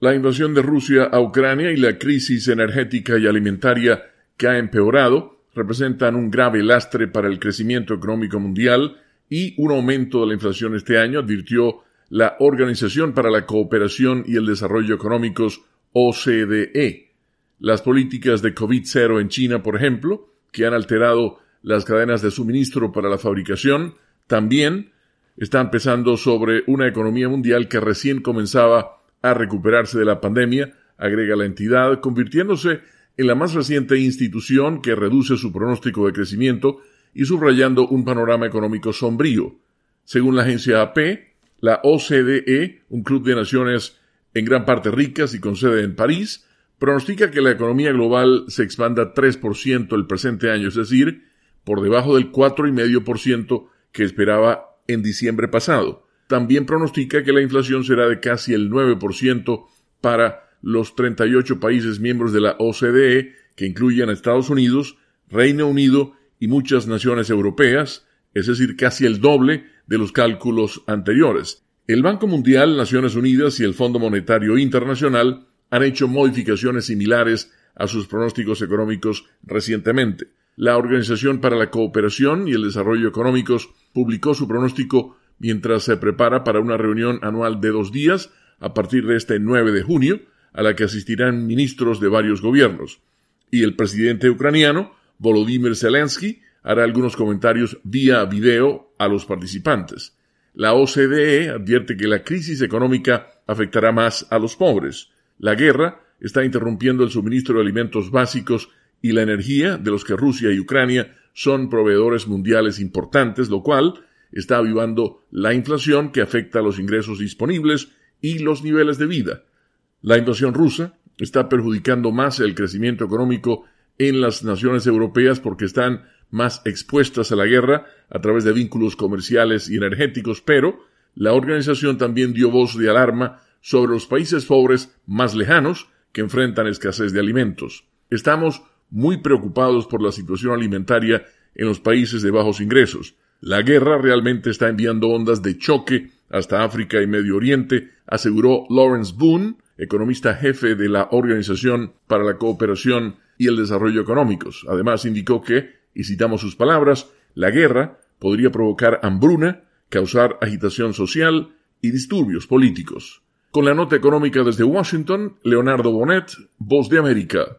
La invasión de Rusia a Ucrania y la crisis energética y alimentaria que ha empeorado representan un grave lastre para el crecimiento económico mundial y un aumento de la inflación este año, advirtió la Organización para la Cooperación y el Desarrollo Económicos, OCDE. Las políticas de COVID-0 en China, por ejemplo, que han alterado las cadenas de suministro para la fabricación, también están pesando sobre una economía mundial que recién comenzaba a recuperarse de la pandemia, agrega la entidad, convirtiéndose en la más reciente institución que reduce su pronóstico de crecimiento y subrayando un panorama económico sombrío. Según la agencia AP, la OCDE, un club de naciones en gran parte ricas y con sede en París, pronostica que la economía global se expanda 3% el presente año, es decir, por debajo del 4,5% que esperaba en diciembre pasado. También pronostica que la inflación será de casi el 9% para los 38 países miembros de la OCDE, que incluyen a Estados Unidos, Reino Unido y muchas naciones europeas, es decir, casi el doble de los cálculos anteriores. El Banco Mundial, Naciones Unidas y el Fondo Monetario Internacional han hecho modificaciones similares a sus pronósticos económicos recientemente. La Organización para la Cooperación y el Desarrollo Económicos publicó su pronóstico mientras se prepara para una reunión anual de 2 días a partir de este 9 de junio, a la que asistirán ministros de varios gobiernos. Y el presidente ucraniano, Volodymyr Zelensky, hará algunos comentarios vía video a los participantes. La OCDE advierte que la crisis económica afectará más a los pobres. La guerra está interrumpiendo el suministro de alimentos básicos y la energía, de los que Rusia y Ucrania son proveedores mundiales importantes, lo cual está avivando la inflación que afecta a los ingresos disponibles y los niveles de vida. La invasión rusa está perjudicando más el crecimiento económico en las naciones europeas porque están más expuestas a la guerra a través de vínculos comerciales y energéticos, pero la organización también dio voz de alarma sobre los países pobres más lejanos que enfrentan escasez de alimentos. Estamos muy preocupados por la situación alimentaria en los países de bajos ingresos. La guerra realmente está enviando ondas de choque hasta África y Medio Oriente, aseguró Lawrence Boone, economista jefe de la Organización para la Cooperación y el Desarrollo Económicos. Además indicó que, y citamos sus palabras, la guerra podría provocar hambruna, causar agitación social y disturbios políticos. Con la nota económica desde Washington, Leonardo Bonet, Voz de América.